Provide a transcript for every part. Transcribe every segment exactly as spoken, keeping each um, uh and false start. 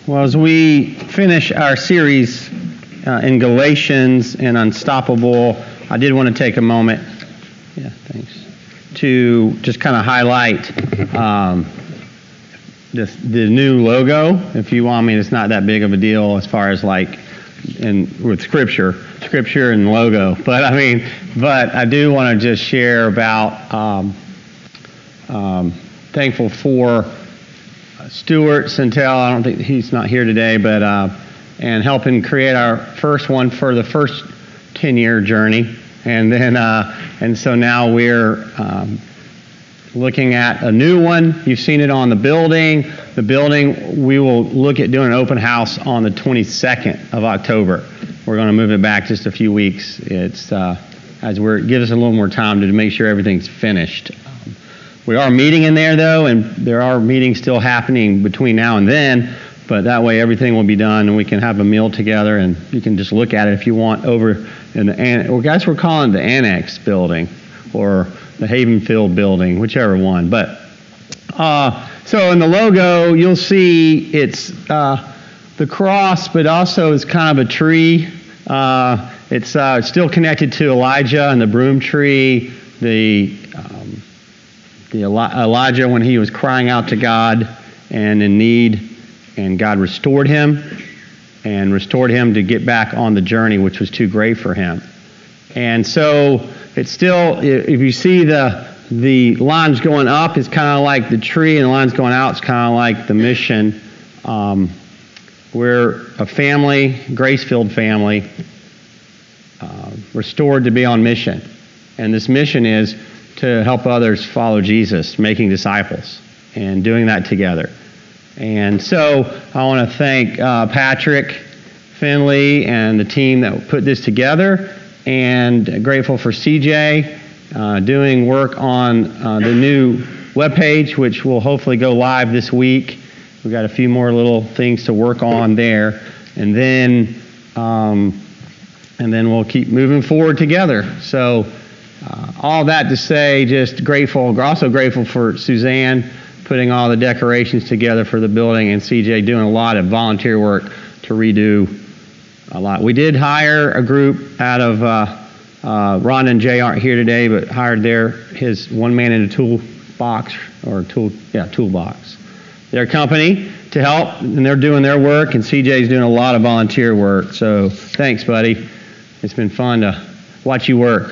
Well, as we finish our series uh, in Galatians and Unstoppable, I did want to take a moment, yeah, thanks, to just kind of highlight um, this, the new logo. If you want, I mean, it's not that big of a deal as far as like in with Scripture, Scripture and logo. But I mean, but I do want to just share about um, um, thankful for Stuart Centel. I don't think he's not here today, but uh, and helping create our first one for the first ten-year journey, and then uh, and so now we're um, looking at a new one. You've seen it on the building. The building, we will look at doing an open house on the twenty-second of October. We're going to move it back just a few weeks. It's uh, as we're it gives us a little more time to make sure everything's finished. We are meeting in there, though, and there are meetings still happening between now and then, but that way everything will be done, and we can have a meal together, and you can just look at it if you want over in the, an- or guys, we're calling it the Annex building, or the Havenfield building, whichever one. But, uh, so in the logo, you'll see it's uh, the cross, but also it's kind of a tree. Uh, it's uh, still connected to Elijah and the broom tree, the... Um, The Elijah when he was crying out to God and in need, and God restored him and restored him to get back on the journey, which was too great for him. And so it's still, if you see the the lines going up, it's kind of like the tree, and the lines going out, it's kind of like the mission. Um, we're a family, grace-filled family, uh, restored to be on mission. And this mission is to help others follow Jesus, making disciples, and doing that together. And so I want to thank uh, Patrick Finley and the team that put this together, and grateful for C J uh, doing work on uh, the new webpage, which will hopefully go live this week. We've got a few more little things to work on there, and then um, and then we'll keep moving forward together. So. Uh, all that to say, just grateful, also grateful for Suzanne putting all the decorations together for the building, and C J doing a lot of volunteer work to redo a lot. We did hire a group out of, uh, uh, Ron and Jay aren't here today, but hired their, his one man in a toolbox, or tool, yeah, toolbox, their company to help, and they're doing their work, and C J's doing a lot of volunteer work. So thanks, buddy. It's been fun to watch you work.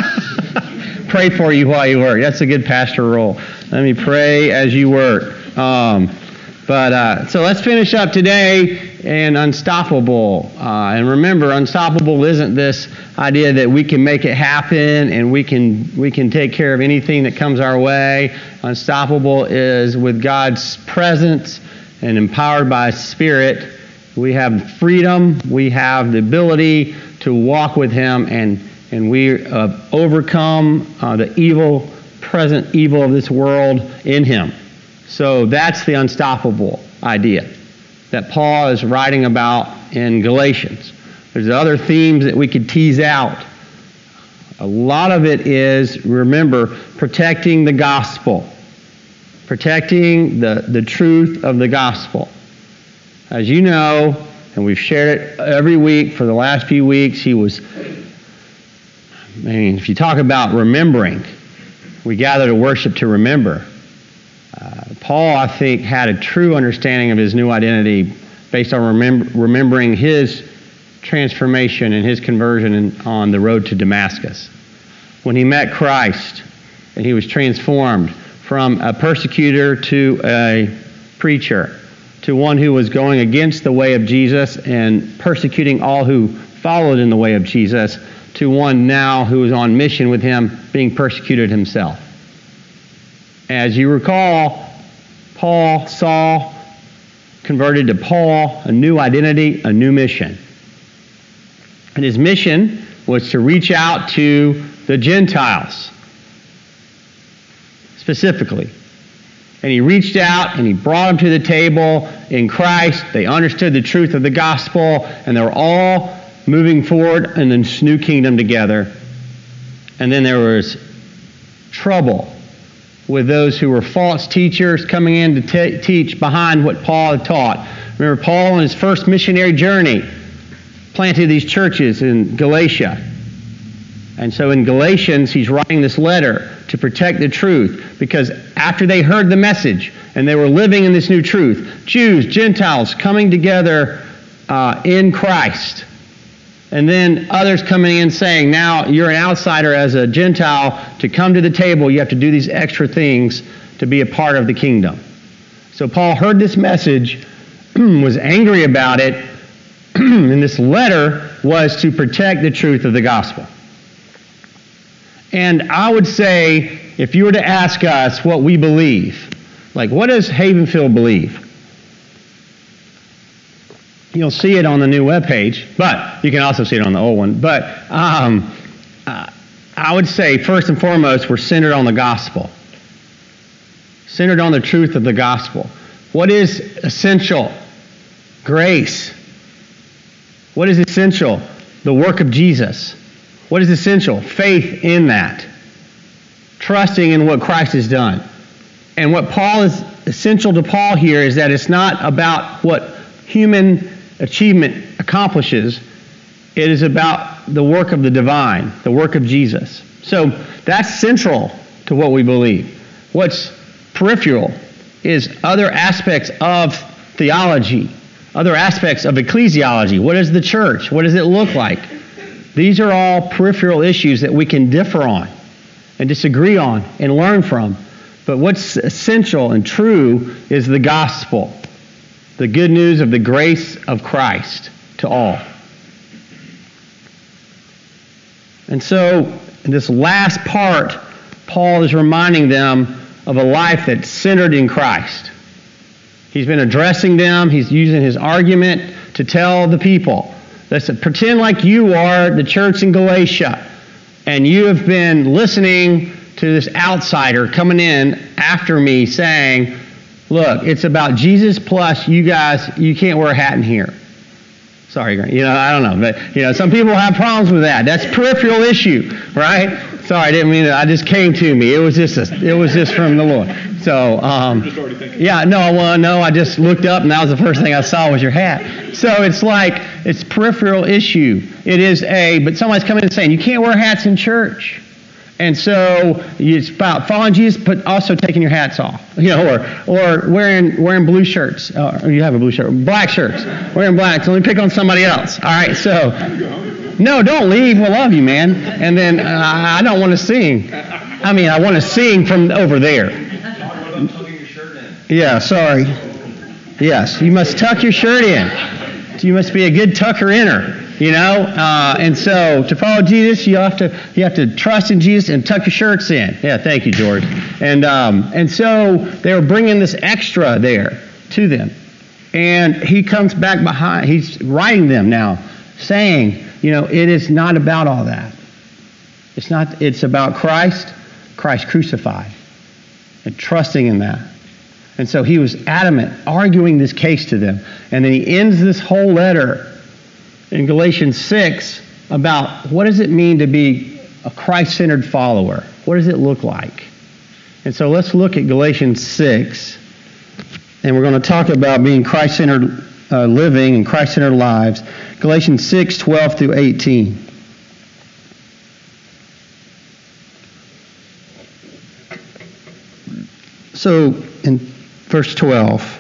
Pray for you while you work. That's a good pastor role. Let me pray as you work. Um, but uh, so let's finish up today in Unstoppable. Uh, and remember, Unstoppable isn't this idea that we can make it happen and we can we can take care of anything that comes our way. Unstoppable is with God's presence and empowered by His Spirit. We have freedom. We have the ability to walk with Him, and And we uh, overcome uh, the evil, present evil of this world in Him. So that's the unstoppable idea that Paul is writing about in Galatians. There's other themes that we could tease out. A lot of it is, remember, protecting the gospel. Protecting the, the truth of the gospel. As you know, and we've shared it every week for the last few weeks, he was... I mean, if you talk about remembering, we gather to worship to remember. Uh, Paul, I think, had a true understanding of his new identity based on remember, remembering his transformation and his conversion in, on the road to Damascus. When he met Christ and he was transformed from a persecutor to a preacher, to one who was going against the way of Jesus and persecuting all who followed in the way of Jesus, to one now who is on mission with him, being persecuted himself. As you recall, Paul, Saul, converted to Paul, a new identity, a new mission. And his mission was to reach out to the Gentiles, specifically. And he reached out and he brought them to the table in Christ. They understood the truth of the gospel, and they were all moving forward in this new kingdom together. And then there was trouble with those who were false teachers coming in to t- teach behind what Paul had taught. Remember, Paul on his first missionary journey planted these churches in Galatia. And so in Galatians, he's writing this letter to protect the truth, because after they heard the message and they were living in this new truth, Jews, Gentiles coming together uh, in Christ, and then others coming in saying, now you're an outsider as a Gentile. To come to the table, you have to do these extra things to be a part of the kingdom. So Paul heard this message, was angry about it, and this letter was to protect the truth of the gospel. And I would say, if you were to ask us what we believe, like what does Havenfield believe? You'll see it on the new webpage, but you can also see it on the old one. But um, uh, I would say, first and foremost, we're centered on the gospel. Centered on the truth of the gospel. What is essential? Grace. What is essential? The work of Jesus. What is essential? Faith in that. Trusting in what Christ has done. And what Paul is essential to Paul here is that it's not about what human achievement accomplishes. It is about the work of the divine, the work of Jesus. So that's central to what we believe. What's peripheral is other aspects of theology, other aspects of ecclesiology. What is the church? What does it look like? These are all peripheral issues that we can differ on and disagree on and learn from. But what's essential and true is the gospel, the good news of the grace of Christ to all. And so, in this last part, Paul is reminding them of a life that's centered in Christ. He's been addressing them. He's using his argument to tell the people, listen, pretend like you are the church in Galatia, and you have been listening to this outsider coming in after me saying, look, it's about Jesus plus you guys, you can't wear a hat in here. Sorry, you know, I don't know. But, you know, some people have problems with that. That's a peripheral issue, right? Sorry, I didn't mean it. I just came to me. It was just a, it was just from the Lord. So, um, yeah, no, well, no, I just looked up and that was the first thing I saw was your hat. So it's like, it's peripheral issue. It is a, but somebody's coming in and saying, you can't wear hats in church. And so it's about following Jesus, but also taking your hats off, you know, or or wearing wearing blue shirts. Uh, or you have a blue shirt, black shirts, wearing black. So let me pick on somebody else. All right, so no, don't leave. We love you, man. And then uh, I don't want to sing. I mean, I want to sing from over there. Yeah, sorry. Yes, you must tuck your shirt in. You must be a good tucker inner. You know, uh, and so to follow Jesus, you have to you have to trust in Jesus and tuck your shirts in. Yeah, thank you, George. And um, and so they were bringing this extra there to them, and he comes back behind. He's writing them now, saying, you know, it is not about all that. It's not. It's about Christ, Christ crucified, and trusting in that. And so he was adamant, arguing this case to them, and then he ends this whole letter in Galatians six about what does it mean to be a Christ-centered follower? What does it look like? And so let's look at Galatians six, and we're going to talk about being Christ-centered uh, living and Christ-centered lives. Galatians six, twelve through eighteen. So in verse twelve,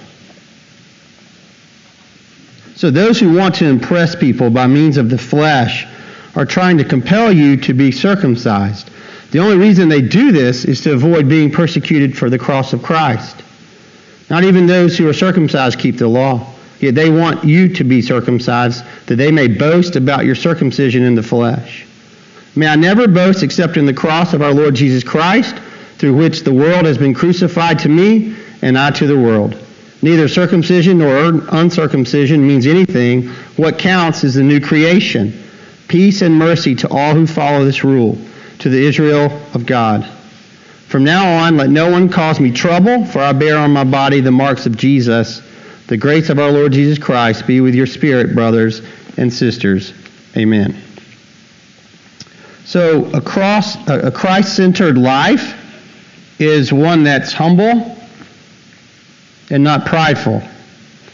so those who want to impress people by means of the flesh are trying to compel you to be circumcised. The only reason they do this is to avoid being persecuted for the cross of Christ. Not even those who are circumcised keep the law, yet they want you to be circumcised, that they may boast about your circumcision in the flesh. May I never boast except in the cross of our Lord Jesus Christ, through which the world has been crucified to me, and I to the world. Neither circumcision nor uncircumcision means anything. What counts is the new creation. Peace and mercy to all who follow this rule, to the Israel of God. From now on, let no one cause me trouble, for I bear on my body the marks of Jesus. The grace of our Lord Jesus Christ be with your spirit, brothers and sisters. Amen. So, across a Christ-centered life is one that's humble and not prideful.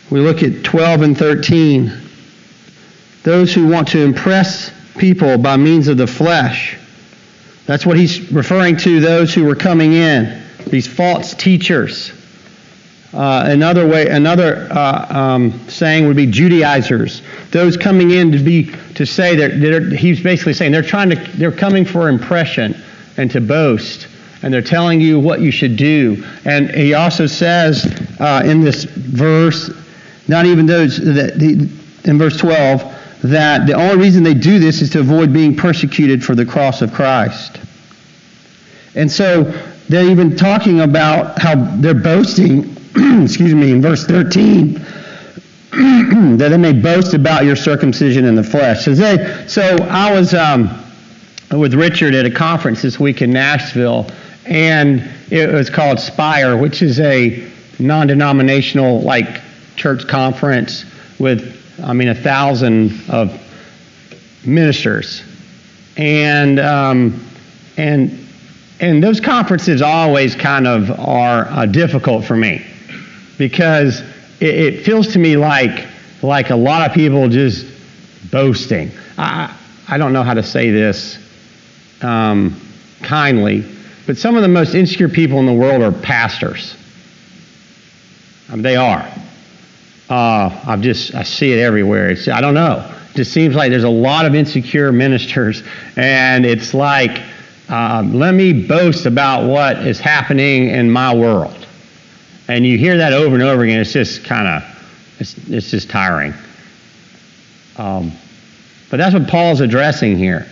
We look at twelve and thirteen. Those who want to impress people by means of the flesh. That's what he's referring to, those who were coming in, these false teachers. Uh, another way, another uh, um, saying would be Judaizers. Those coming in to be to say that they're, he's basically saying they're trying to, they're coming for impression and to boast, and they're telling you what you should do. And he also says uh, in this verse, not even those that the, in verse twelve, that the only reason they do this is to avoid being persecuted for the cross of Christ. And so they're even talking about how they're boasting, excuse me, in verse thirteen, that they may boast about your circumcision in the flesh. So, they, so I was um, with Richard at a conference this week in Nashville, and it was called Spire, which is a non-denominational like church conference with, I mean, a thousand of ministers, and um, and and those conferences always kind of are uh, difficult for me, because it, it feels to me like like a lot of people just boasting. I I don't know how to say this um, kindly, but some of the most insecure people in the world are pastors. I mean, they are. Uh, I've just, I see it everywhere. It's, I don't know. It just seems like there's a lot of insecure ministers, and it's like, uh, let me boast about what is happening in my world. And you hear that over and over again. It's just kind of, it's, it's just tiring. Um, but that's what Paul's addressing here.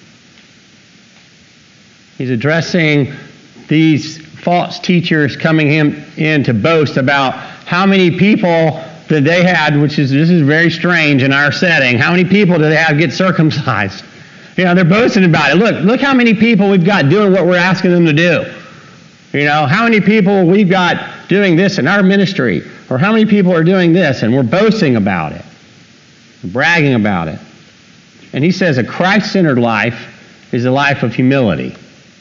He's addressing these false teachers coming him in to boast about how many people that they had, which is, this is very strange in our setting, how many people do they have get circumcised? You know, they're boasting about it. Look, look how many people we've got doing what we're asking them to do. You know, how many people we've got doing this in our ministry, or how many people are doing this, and we're boasting about it, bragging about it. And he says a Christ-centered life is a life of humility.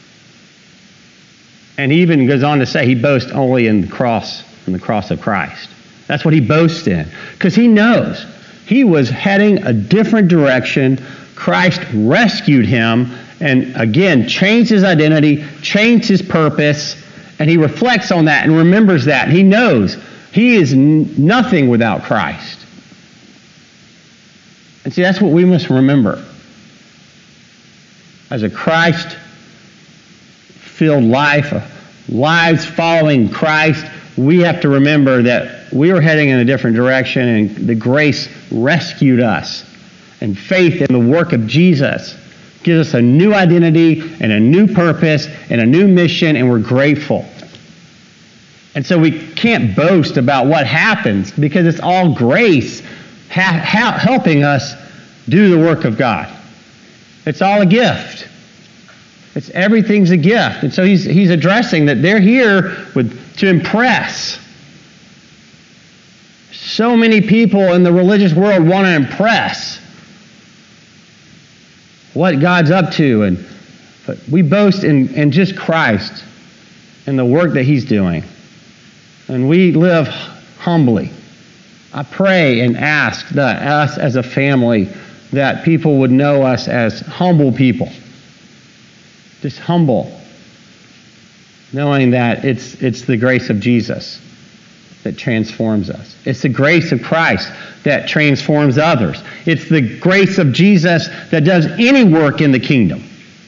And he even goes on to say he boasts only in the cross, in the cross of Christ. That's what he boasts in. Because he knows he was heading a different direction. Christ rescued him and, again, changed his identity, changed his purpose, and he reflects on that and remembers that. He knows he is n- nothing without Christ. And see, that's what we must remember. As a Christ-filled life, lives following Christ, we have to remember that we were heading in a different direction, and the grace rescued us. And faith in the work of Jesus gives us a new identity and a new purpose and a new mission, and we're grateful. And so we can't boast about what happens, because it's all grace ha- ha- helping us do the work of God. It's all a gift. It's everything's a gift. And so he's he's addressing that they're here with to impress. So many people in the religious world want to impress what God's up to, and but we boast in, in just Christ and the work that he's doing. And we live humbly. I pray and ask that us as a family, that people would know us as humble people. Just humble, knowing that it's it's the grace of Jesus that transforms us. It's the grace of Christ that transforms others. It's the grace of Jesus that does any work in the kingdom.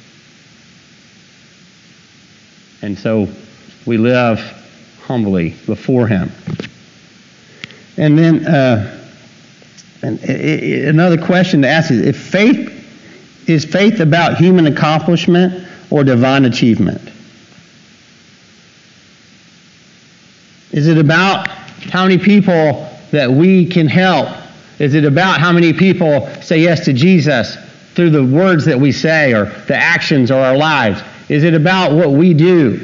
And so we live humbly before him. And then uh, and, uh, another question to ask is, if faith is faith about human accomplishment or divine achievement? Is it about how many people that we can help? Is it about how many people say yes to Jesus through the words that we say or the actions or our lives? Is it about what we do?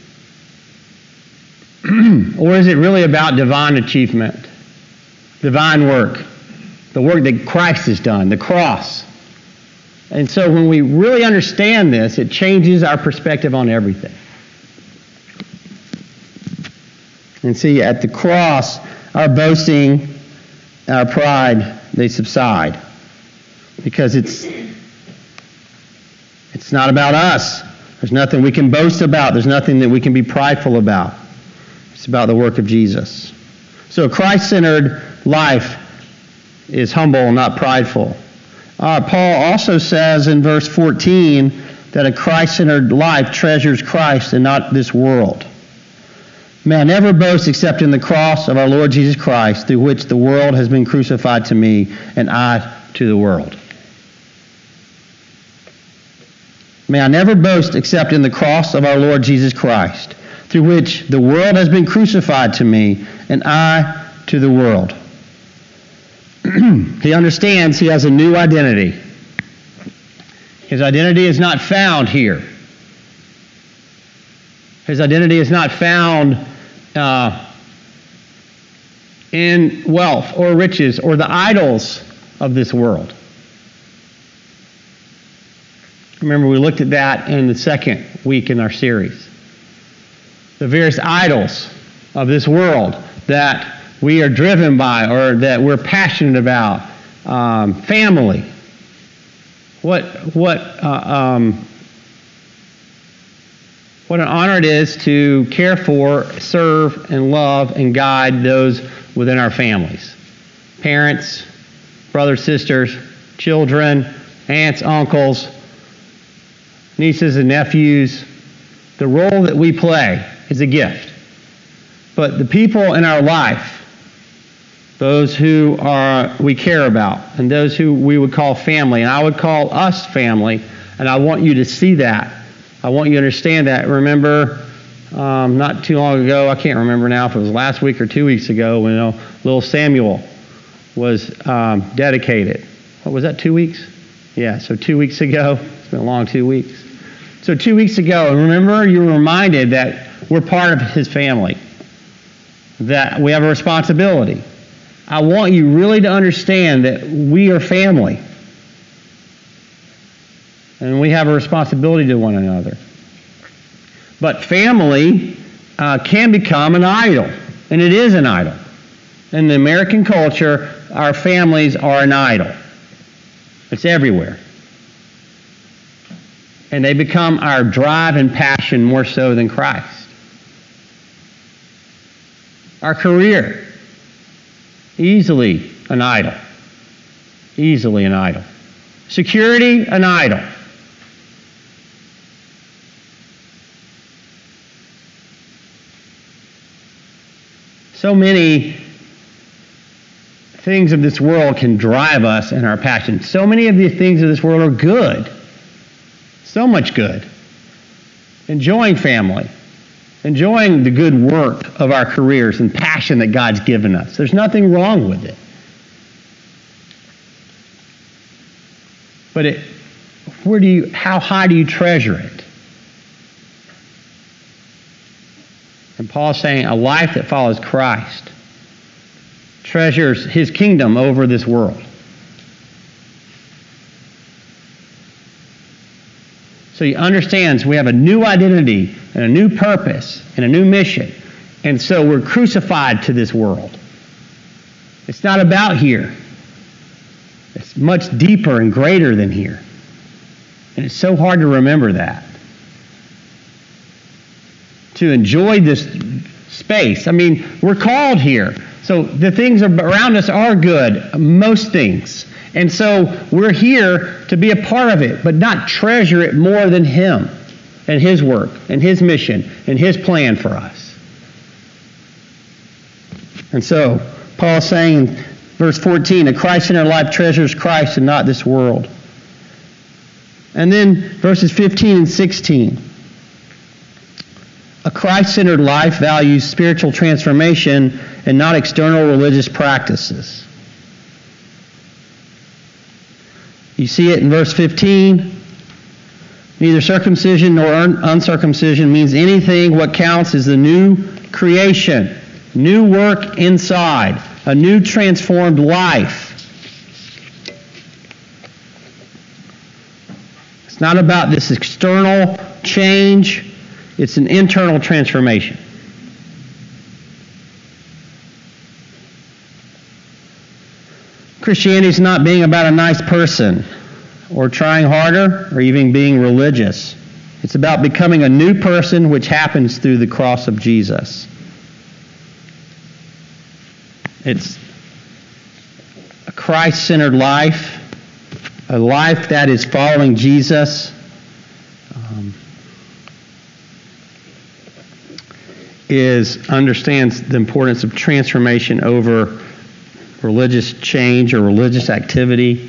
Or is it really about divine achievement, divine work, the work that Christ has done, the cross? And so when we really understand this, it changes our perspective on everything. And see, at the cross, our boasting, our pride, they subside. Because it's it's not about us. There's nothing we can boast about. There's nothing that we can be prideful about. It's about the work of Jesus. So a Christ-centered life is humble, not prideful. Uh, Paul also says in verse fourteen that a Christ-centered life treasures Christ and not this world. May I never boast except in the cross of our Lord Jesus Christ, through which the world has been crucified to me, and I to the world. May I never boast except in the cross of our Lord Jesus Christ, through which the world has been crucified to me, and I to the world. He understands he has a new identity. His identity is not found here. His identity is not found uh, in wealth or riches or the idols of this world. Remember, we looked at that in the second week in our series. The various idols of this world that we are driven by or that we're passionate about. Um, family. What what uh, um, what an honor it is to care for, serve, and love and guide those within our families. Parents, brothers, sisters, children, aunts, uncles, nieces and nephews. The role that we play is a gift. But the people in our life, those who are we care about, and those who we would call family, and I would call us family, and I want you to see that. I want you to understand that. Remember, um, not too long ago, I can't remember now if it was last week or two weeks ago, when you know, little Samuel was um, dedicated. What was that, two weeks? Yeah, so two weeks ago. It's been a long two weeks. So two weeks ago, and remember, you were reminded that we're part of his family, that we have a responsibility. I want you really to understand that we are family. And we have a responsibility to one another. But family uh, can become an idol. And it is an idol. In the American culture, our families are an idol. It's everywhere. And they become our drive and passion more so than Christ. Our career, easily an idol. Easily an idol. Security, an idol. So many things of this world can drive us in our passion. So many of the things of this world are good. So much good. Enjoying family. Enjoying the good work of our careers and passion that God's given us. There's nothing wrong with it. But it, where do you, how high do you treasure it? And Paul's saying a life that follows Christ treasures his kingdom over this world. So he understands we have a new identity and a new purpose and a new mission. And so we're crucified to this world. It's not about here. It's much deeper and greater than here. And it's so hard to remember that. To enjoy this space. I mean, we're called here. So the things around us are good, most things. And so we're here to be a part of it, but not treasure it more than him and his work and his mission and his plan for us. And so Paul's saying in verse fourteen, a Christ-centered life treasures Christ and not this world. And then verses fifteen and sixteen. A Christ-centered life values spiritual transformation and not external religious practices. You see it in verse fifteen. Neither circumcision nor uncircumcision means anything. What counts is the new creation, new work inside, a new transformed life. It's not about this external change. It's an internal transformation. Christianity is not being about a nice person or trying harder or even being religious. It's about becoming a new person, which happens through the cross of Jesus. It's a Christ-centered life, a life that is following Jesus. Um, is understands the importance of transformation over religious change or religious activity.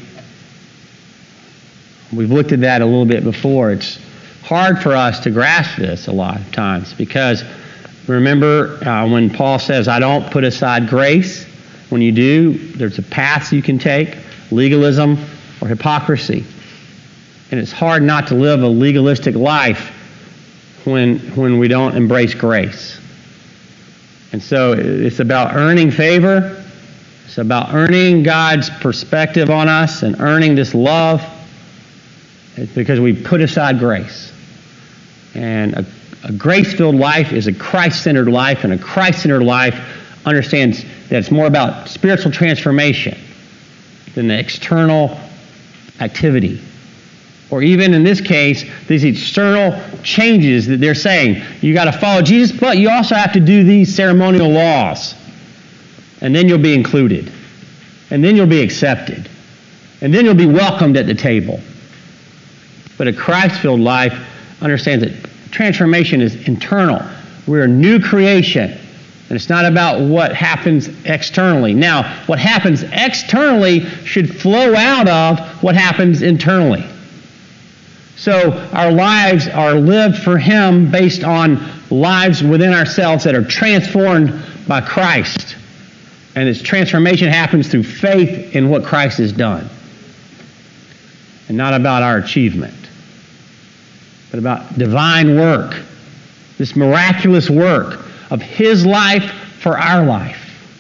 We've looked at that a little bit before. It's hard for us to grasp this a lot of times because remember uh, when Paul says, I don't put aside grace. When you do, there's a path you can take, legalism or hypocrisy. And it's hard not to live a legalistic life when, when we don't embrace grace. And so it's about earning favor. It's about earning God's perspective on us and earning this love. It's because we put aside grace. And a, a grace-filled life is a Christ-centered life, and a Christ-centered life understands that it's more about spiritual transformation than the external activity. Or even in this case, these external changes that they're saying. You got to follow Jesus, but you also have to do these ceremonial laws. And then you'll be included. And then you'll be accepted. And then you'll be welcomed at the table. But a Christ-filled life understands that transformation is internal. We're a new creation. And it's not about what happens externally. Now, what happens externally should flow out of what happens internally. So our lives are lived for Him based on lives within ourselves that are transformed by Christ. And this transformation happens through faith in what Christ has done. And not about our achievement, but about divine work. This miraculous work of His life for our life.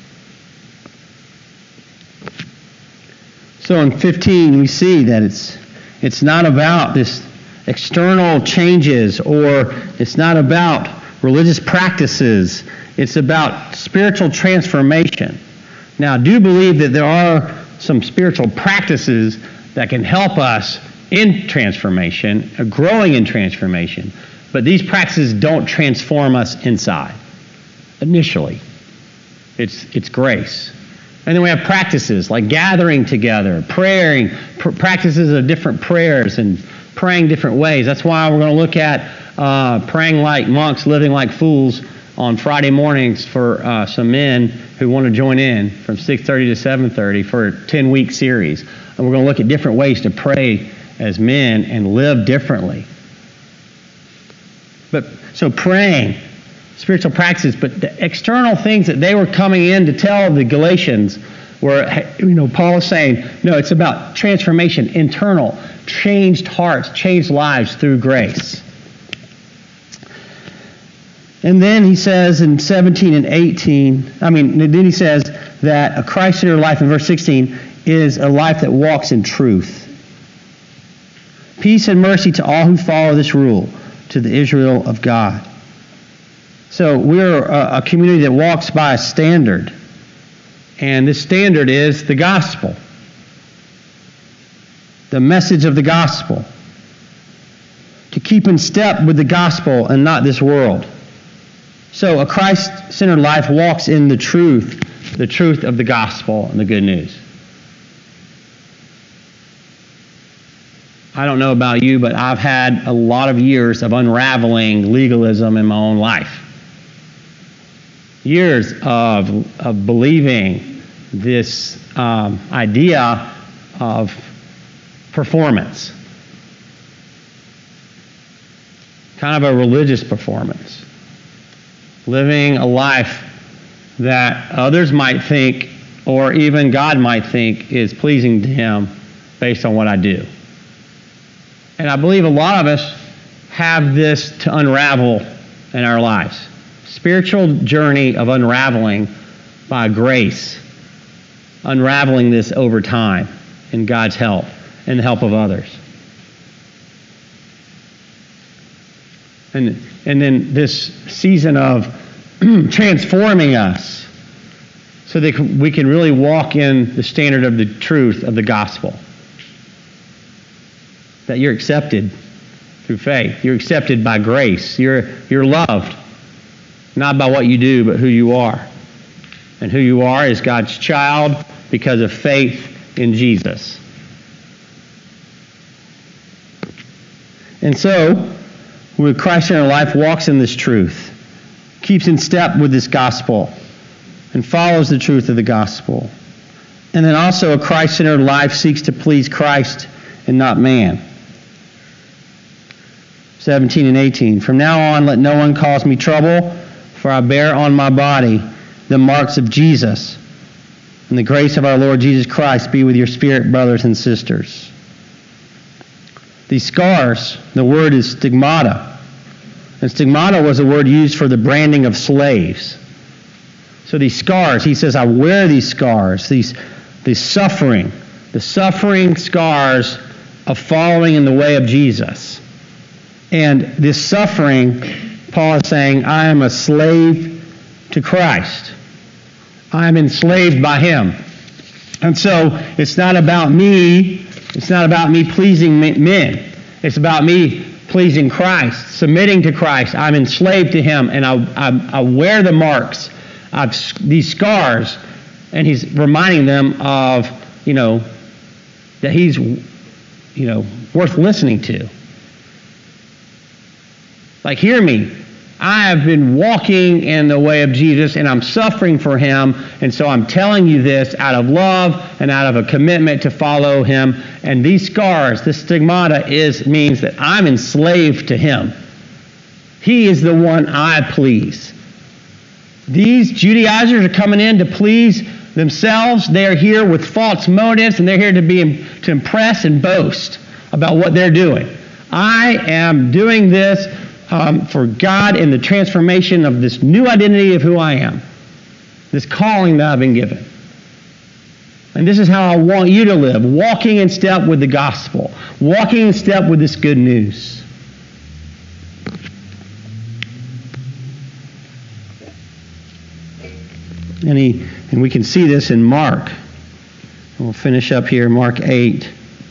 So in fifteen we see that it's it's not about this external changes, or it's not about religious practices. It's about spiritual transformation. Now, I do believe that there are some spiritual practices that can help us in transformation, uh, growing in transformation, but these practices don't transform us inside. Initially, it's it's grace. And then we have practices like gathering together, praying, pr- practices of different prayers and praying different ways. That's why we're going to look at uh, praying like monks, living like fools on Friday mornings for uh, some men who want to join in from six thirty to seven thirty for a ten-week series. And we're going to look at different ways to pray as men and live differently. But so praying, spiritual practices, but the external things that they were coming in to tell the Galatians were, you know, Paul is saying, no, it's about transformation, internal, changed hearts, changed lives through grace. And then he says in seventeen and eighteen, I mean, then he says that a Christ-centered life in verse sixteen is a life that walks in truth. Peace and mercy to all who follow this rule, to the Israel of God. So we're a, a community that walks by a standard. And this standard is the gospel. The message of the gospel. To keep in step with the gospel and not this world. So a Christ-centered life walks in the truth, the truth of the gospel and the good news. I don't know about you, but I've had a lot of years of unraveling legalism in my own life. Years of, of believing this um, idea of performance. Kind of a religious performance. Living a life that others might think, or even God might think, is pleasing to Him based on what I do. And I believe a lot of us have this to unravel in our lives. Spiritual journey of unraveling by grace. Unraveling this over time in God's help and the help of others. And, and then this season of transforming us so that we can really walk in the standard of the truth of the gospel. That you're accepted through faith. You're accepted by grace. You're, you're loved, not by what you do, but who you are. And who you are is God's child because of faith in Jesus. And so, with Christ in our life, walks in this truth, keeps in step with this gospel, and follows the truth of the gospel. And then also a Christ-centered life seeks to please Christ and not man. seventeen and eighteen. From now on, let no one cause me trouble, for I bear on my body the marks of Jesus. And the grace of our Lord Jesus Christ be with your spirit, brothers and sisters. These scars, the word is stigmata. And stigmata was a word used for the branding of slaves. So these scars, he says, I wear these scars, these, these suffering, the suffering scars of following in the way of Jesus. And this suffering, Paul is saying, I am a slave to Christ. I am enslaved by him. And so it's not about me. It's not about me pleasing men. It's about me pleasing Christ, submitting to Christ. I'm enslaved to him, and I, I, I wear the marks of these scars. And he's reminding them of, you know, that he's, you know, worth listening to. Like, hear me. I have been walking in the way of Jesus, and I'm suffering for him, and so I'm telling you this out of love and out of a commitment to follow him. And these scars, this stigmata, is means that I'm enslaved to him. He is the one I please. These Judaizers are coming in to please themselves. They are here with false motives, and they're here to be to impress and boast about what they're doing. I am doing this Um, for God and the transformation of this new identity of who I am, this calling that I've been given. And this is how I want you to live, walking in step with the gospel, walking in step with this good news. And, he, and we can see this in Mark. We'll finish up here, Mark eight.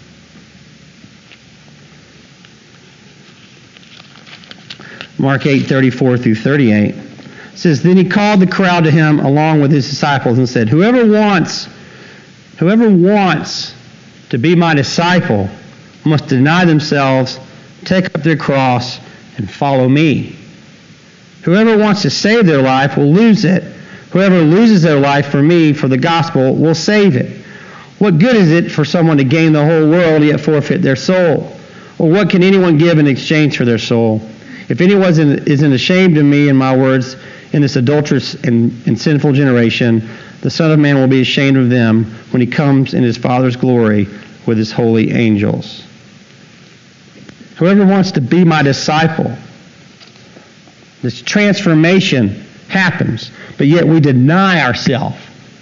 Mark eight, thirty-four through thirty-eight. It says, Then he called the crowd to him along with his disciples and said, Whoever wants, whoever wants to be my disciple must deny themselves, take up their cross, and follow me. Whoever wants to save their life will lose it. Whoever loses their life for me, for the gospel, will save it. What good is it for someone to gain the whole world yet forfeit their soul? Or what can anyone give in exchange for their soul? If anyone isn't ashamed of me and my words in this adulterous and, and sinful generation, the Son of Man will be ashamed of them when he comes in his Father's glory with his holy angels. Whoever wants to be my disciple, this transformation happens, but yet we deny ourselves.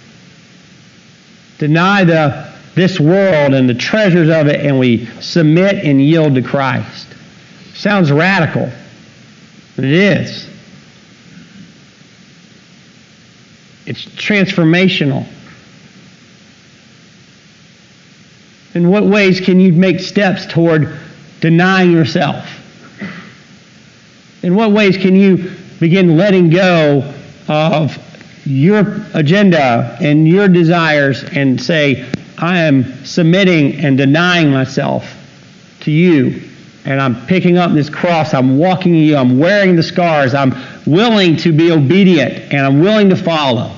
Deny the this world and the treasures of it, and we submit and yield to Christ. Sounds radical. But it is. It's transformational. In what ways can you make steps toward denying yourself? In what ways can you begin letting go of your agenda and your desires and say, I am submitting and denying myself to you? And I'm picking up this cross. I'm walking you. I'm wearing the scars. I'm willing to be obedient, and I'm willing to follow.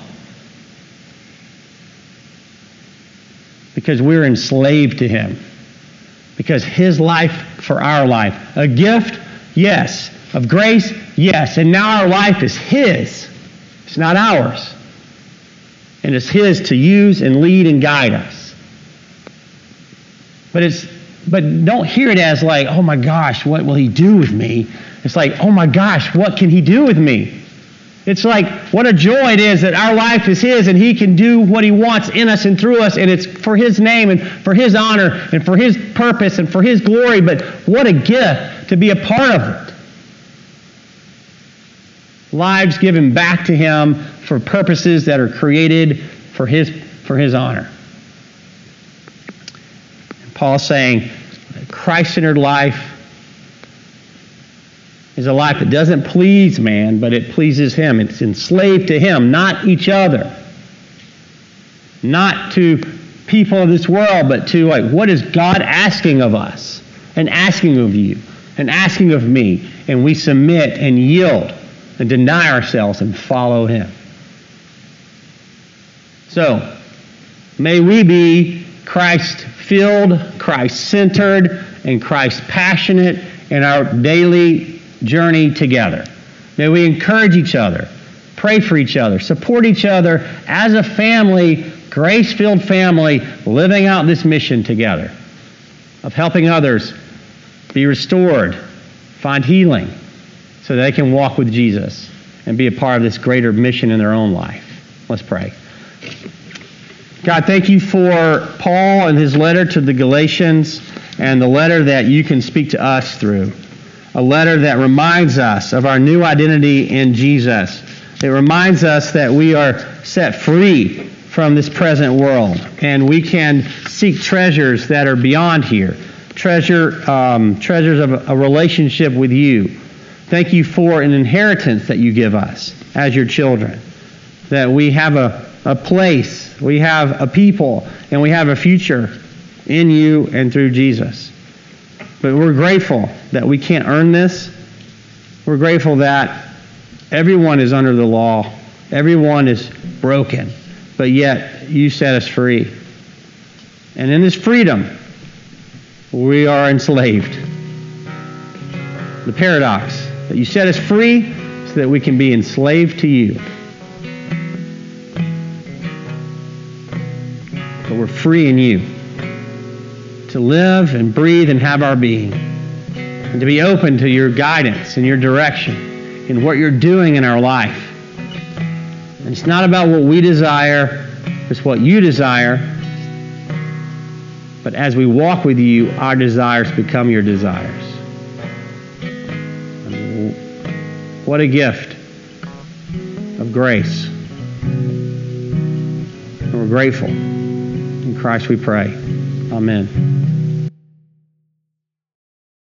Because we're enslaved to him. Because his life for our life. A gift? Yes. Of grace? Yes. And now our life is his. It's not ours. And it's his to use and lead and guide us. But it's But don't hear it as like, oh my gosh, what will he do with me? It's like, oh my gosh, what can he do with me? It's like, what a joy it is that our life is his and he can do what he wants in us and through us, and it's for his name and for his honor and for his purpose and for his glory. But what a gift to be a part of it. Lives given back to him for purposes that are created for his, for his honor. And Paul's saying, a Christ-centered life is a life that doesn't please man, but it pleases him. It's enslaved to him, not each other. Not to people of this world, but to like, what is God asking of us and asking of you and asking of me? And we submit and yield and deny ourselves and follow him. So, may we be Christ-filled, Christ-centered, and Christ-passionate in our daily journey together. May we encourage each other, pray for each other, support each other as a family, grace-filled family, living out this mission together of helping others be restored, find healing, so they can walk with Jesus and be a part of this greater mission in their own life. Let's pray. God, thank you for Paul and his letter to the Galatians and the letter that you can speak to us through. A letter that reminds us of our new identity in Jesus. It reminds us that we are set free from this present world, and we can seek treasures that are beyond here, treasure um, treasures of a relationship with you. Thank you for an inheritance that you give us as your children, that we have a, a place, we have a people, and we have a future in you and through Jesus. But we're grateful that we can't earn this. We're grateful that everyone is under the law. Everyone is broken. But yet, you set us free. And in this freedom, we are enslaved. The paradox, that you set us free so that we can be enslaved to you. But we're free in you to live and breathe and have our being, and to be open to your guidance and your direction in what you're doing in our life. And it's not about what we desire, it's what you desire. But as we walk with you, our desires become your desires. And what a gift of grace. And we're grateful. In Christ we pray. Amen.